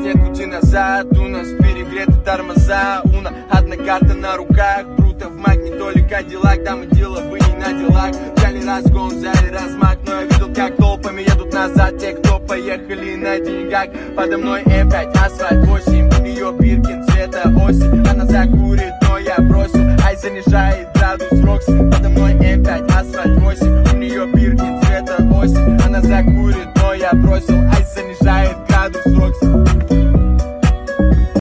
нет пути назад. У нас перегреты тормоза, уна, одна карта на руках. Круто в магне, только Кадиллак, там и дело бы не на делах. Взяли разгон, взяли размах, но я видел, как толпами едут назад те, кто поехали на деньгах. Подо мной М5 асфальт.